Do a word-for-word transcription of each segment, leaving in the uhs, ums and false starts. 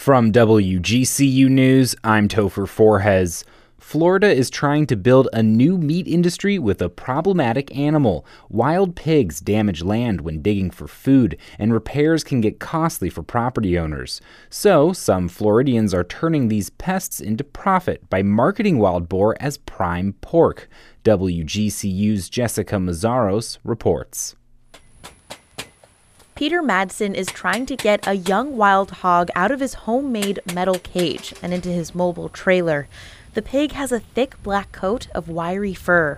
From W G C U News, I'm Topher Forhez. Florida is trying to build a new meat industry with a problematic animal. Wild pigs damage land when digging for food, and repairs can get costly for property owners. So, some Floridians are turning these pests into profit by marketing wild boar as prime pork. W G C U's Jessica Mazzaros reports. Peter Madsen is trying to get a young wild hog out of his homemade metal cage and into his mobile trailer. The pig has a thick black coat of wiry fur.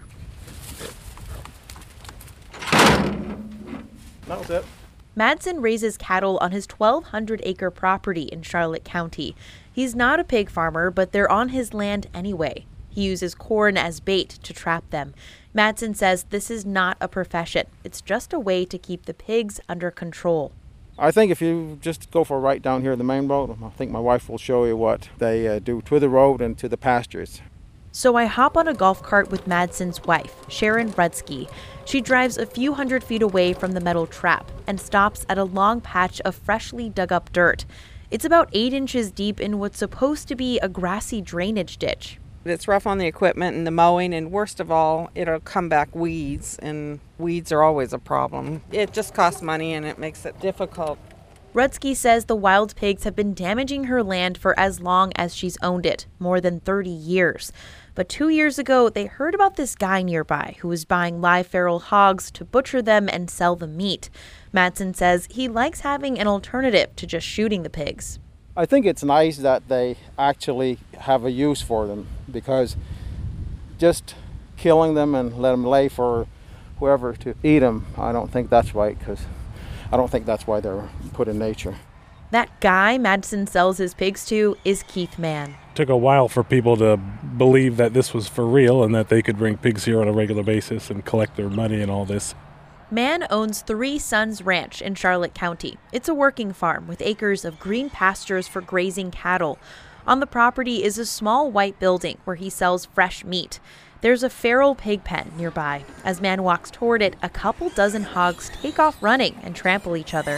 That was it. Madsen raises cattle on his twelve hundred acre property in Charlotte County. He's not a pig farmer, but they're on his land anyway. He uses corn as bait to trap them. Madsen says this is not a profession. It's just a way to keep the pigs under control. I think if you just go for a ride down here in the main road, I think my wife will show you what they uh, do to the road and to the pastures. So I hop on a golf cart with Madsen's wife, Sharon Rudsky. She drives a few hundred feet away from the metal trap and stops at a long patch of freshly dug up dirt. It's about eight inches deep in what's supposed to be a grassy drainage ditch. It's rough on the equipment and the mowing, and worst of all, it'll come back weeds, and weeds are always a problem. It just costs money and it makes it difficult. Rudsky says the wild pigs have been damaging her land for as long as she's owned it, more than thirty years. But two years ago, they heard about this guy nearby who was buying live feral hogs to butcher them and sell the meat. Madsen says he likes having an alternative to just shooting the pigs. I think it's nice that they actually have a use for them, because just killing them and let them lay for whoever to eat them, I don't think that's right, because I don't think that's why they're put in nature. That guy Madsen sells his pigs to is Keith Mann. It took a while for people to believe that this was for real and that they could bring pigs here on a regular basis and collect their money and all this. Mann owns Three Sons Ranch in Charlotte County. It's a working farm with acres of green pastures for grazing cattle. On the property is a small white building where he sells fresh meat. There's a feral pig pen nearby. As Mann walks toward it, a couple dozen hogs take off running and trample each other.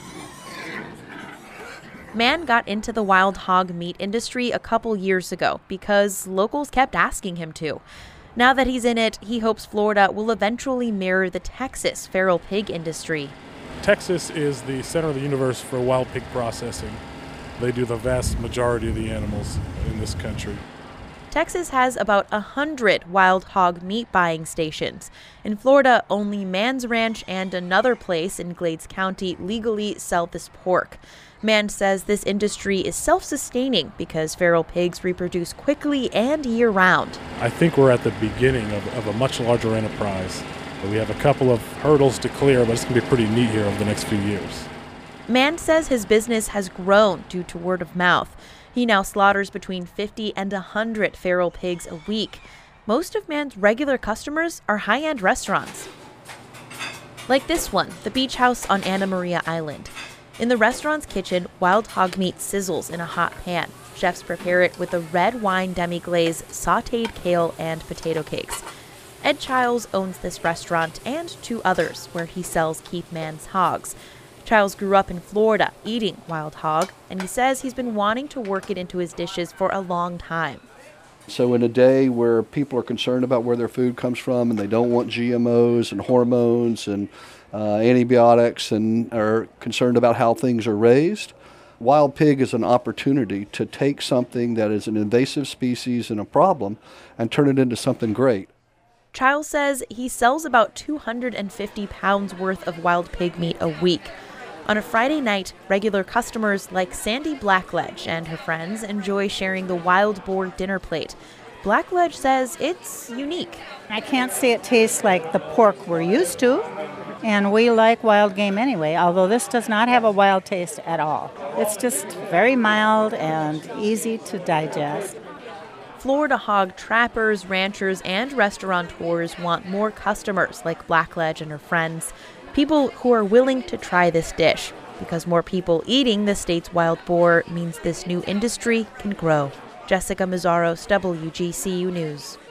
Mann got into the wild hog meat industry a couple years ago because locals kept asking him to. Now that he's in it, he hopes Florida will eventually mirror the Texas feral pig industry. Texas is the center of the universe for wild pig processing. They do the vast majority of the animals in this country. Texas has about one hundred wild hog meat buying stations. In Florida, only Mann's Ranch and another place in Glades County legally sell this pork. Mann says this industry is self-sustaining because feral pigs reproduce quickly and year-round. I think we're at the beginning of, of a much larger enterprise. We have a couple of hurdles to clear, but it's going to be pretty neat here over the next few years. Mann says his business has grown due to word of mouth. He now slaughters between fifty and one hundred feral pigs a week. Most of Mann's regular customers are high-end restaurants. Like this one, the Beach House on Anna Maria Island. In the restaurant's kitchen, wild hog meat sizzles in a hot pan. Chefs prepare it with a red wine demi-glaze, sautéed kale, and potato cakes. Ed Childs owns this restaurant and two others where he sells Keith Mann's hogs. Childs grew up in Florida eating wild hog, and he says he's been wanting to work it into his dishes for a long time. So in a day where people are concerned about where their food comes from and they don't want G M Os and hormones and uh, antibiotics and are concerned about how things are raised, wild pig is an opportunity to take something that is an invasive species and a problem and turn it into something great. Childs says he sells about two hundred fifty pounds worth of wild pig meat a week. On a Friday night, regular customers like Sandy Blackledge and her friends enjoy sharing the wild boar dinner plate. Blackledge says it's unique. I can't say it tastes like the pork we're used to, and we like wild game anyway, although this does not have a wild taste at all. It's just very mild and easy to digest. Florida hog trappers, ranchers, and restaurateurs want more customers like Blackledge and her friends, people who are willing to try this dish, because more people eating the state's wild boar means this new industry can grow. Jessica Mazzaros, W G C U News.